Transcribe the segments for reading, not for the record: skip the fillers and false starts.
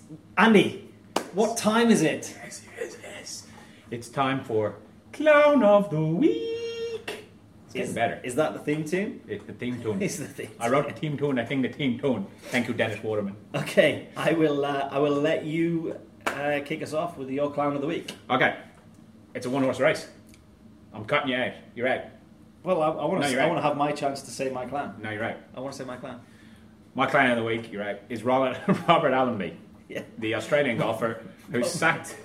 Andy, what time is it? Yes. It's time for Clown of the Week. It's getting better. Is that the theme tune? It's the theme tune. It's the theme. I wrote the theme tune. I think the theme tune. Thank you, Dennis Waterman. Okay, I will let you kick us off with your Clown of the Week. Okay. It's a one-horse race. I'm cutting you out. You're out. Well, I want No, to. you're I out. want to have my chance to say my clown. No, you're out. I want to say my clown. My clown of the week, you're out, is Robert Allenby, Yeah. the Australian golfer who sacked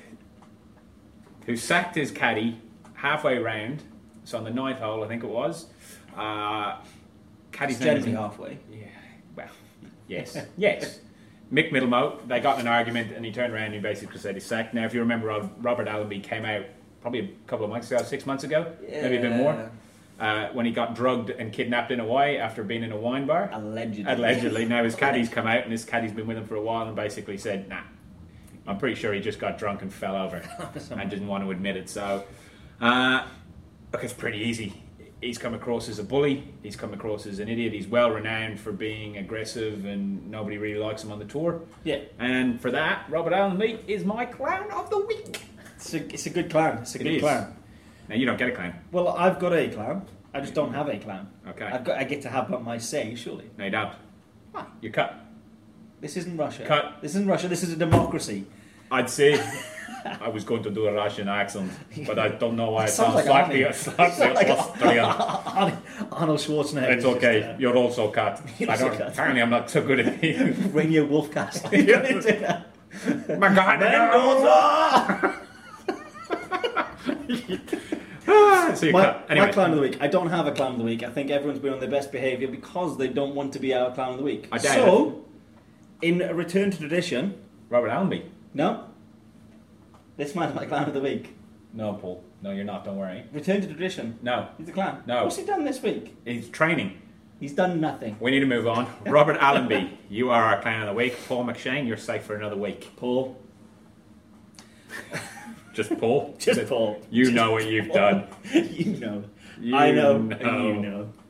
his caddy halfway round. So on the ninth hole, I think it was. Caddy's It's name generally is halfway. Yeah. Well, yes, yes. Mick Middlemoat, they got in an argument, and he turned around and he basically said he's sacked. Now, if you remember, Robert Allenby came out probably a couple of months ago, 6 months ago, maybe a bit more. When he got drugged and kidnapped in Hawaii after being in a wine bar. Allegedly. Now his caddy's come out, and his caddy's been with him for a while and basically said, nah. I'm pretty sure he just got drunk and fell over and didn't want to admit it. So, look, it's pretty easy. He's come across as a bully. He's come across as an idiot. He's well renowned for being aggressive, and nobody really likes him on the tour. Yeah. And for that, Robert Allenby is my clown of the week. It's a good clown. It's a good clown. Now, you don't get a clown. Well, I've got a clown. I just don't have a clown. Okay. I get to have my say, surely. No, you don't. Why? You cut. This isn't Russia. Cut. This isn't Russia. This is a democracy. I'd say I was going to do a Russian accent, but I don't know why it sounds like slightly Arnie. Austrian. Arnold Schwarzenegger. It's okay. You're also cut. Apparently, I'm not so good at it. Radio Wolfcast. My God, so you cut. Anyway. My clown of the week. I don't have a clown of the week. I think everyone's been on their best behaviour because they don't want to be our clown of the week. So, in a return to tradition, Robert Allenby. no, this man's my clown of the week. No, Paul. No, you're not. Don't worry. Return to tradition. No. He's a clown. No. What's he done this week? He's training. He's done nothing. We need to move on. Robert Allenby, you are our clown of the week. Paul McShane, you're safe for another week. Paul. Just Paul? Just Paul. You know what you've done. You know. You I know. know. And you know.